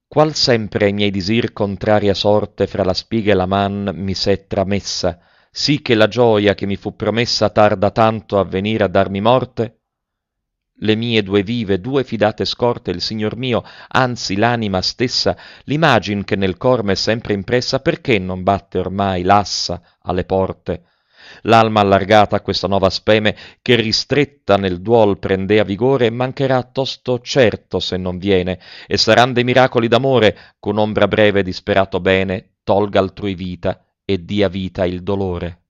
Qual sempre ai miei disir contraria sorte fra la spiga e la man mi s'è tramessa, sì che la gioia che mi fu promessa tarda tanto a venire a darmi morte? Le mie due vive, due fidate scorte, il signor mio, anzi l'anima stessa, l'imagin che nel cor m'è sempre impressa, perché non batte ormai l'assa alle porte? L'alma allargata a questa nuova speme, che ristretta nel duol prendea vigore, mancherà tosto certo se non viene, e saran dei miracoli d'amore, con ombra breve disperato bene, tolga altrui vita e dia vita il dolore.